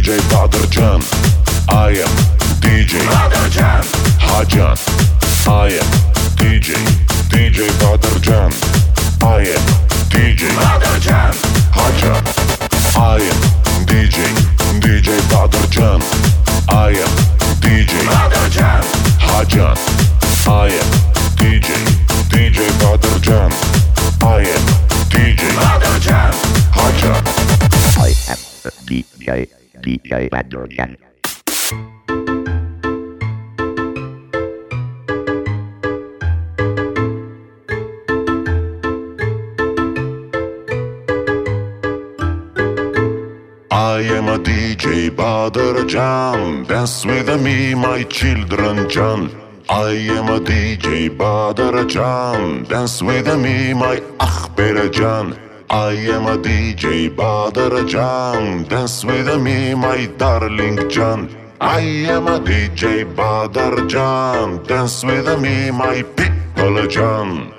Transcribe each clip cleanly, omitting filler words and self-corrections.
DJ Badrjan. I am DJ Badrjan. Hajan. I am DJ Badrjan. I am DJ Badrjan. Hajan. I am DJ Badrjan. I am DJ Badrjan. Hajan. I am DJ Badrjan. I am DJ Badrjan. Hajan. I am DJ Badrjan. I am a DJ Badrjan. Dance with me, my children, John. I am a DJ Badrjan. Dance with me, my Akhberjan. I am a DJ Badrjan. Dance with me, my darling John. I am a DJ Badrjan. Dance with me, my people John.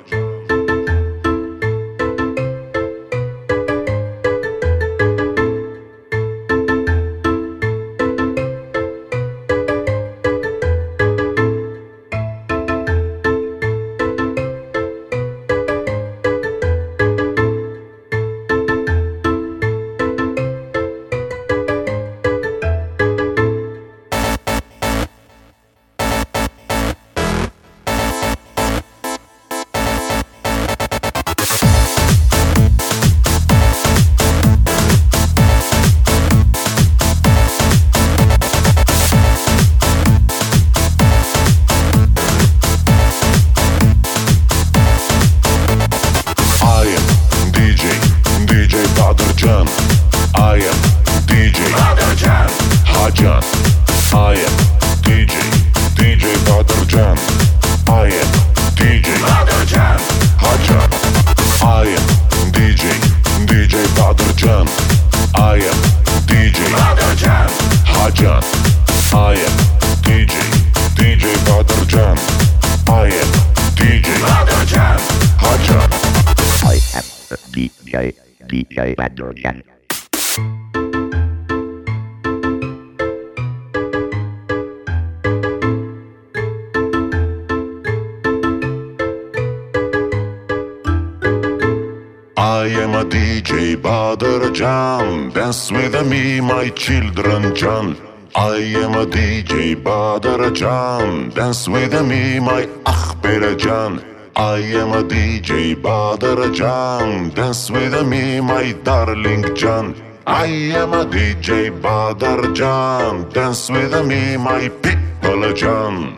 I am DJ Badrjan. Hajan. I am DJ Badrjan. I am DJ Badrjan. Hajan. I am DJ Badrjan. I am DJ Badrjan. Hajan. I am DJ Badrjan. I am DJ Badrjan. Hajan. I am DJ Badrjan. I am a DJ Badrjan. Dance with me, my children, John. I am a DJ Badrjan. Dance with me, my Akhberjan. I am a DJ Badrjan. Dance with me, my darling John. I am a DJ Badrjan. Dance with me, my people John.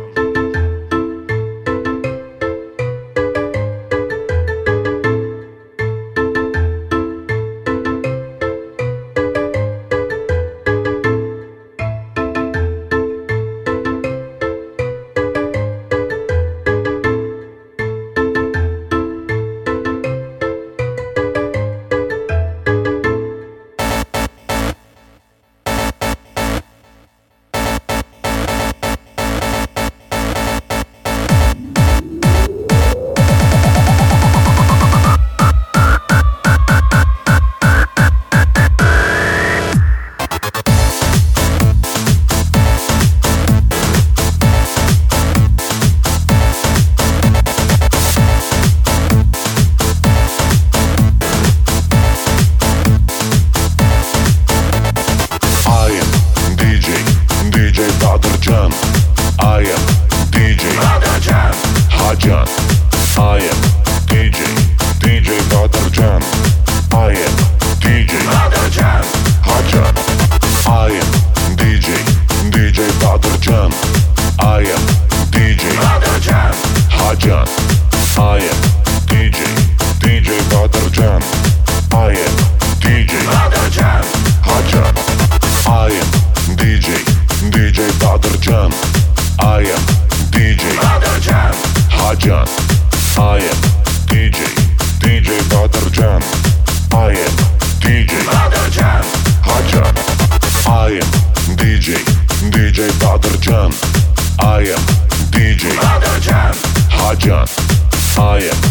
I am DJ Badrjan. Hajan. I am DJ Badrjan. I am DJ Badrjan. Hajan. I am DJ Badrjan. I am DJ Badrjan. Hajan. I am DJ Badrjan. I am DJ Badrjan. Hajan. I am DJ Badrjan. I am DJ Badrjan. Hajan. I am DJ Badrjan. I am DJ Badrjan. Hajan. I am DJ Badrjan. I am DJ Badrjan. Hajan. I am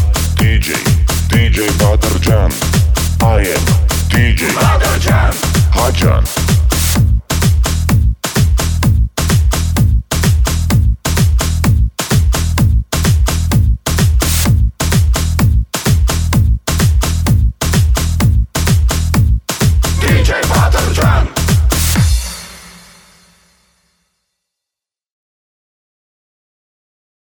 DJ Badrjan. I am DJ Badrjan. Hajan.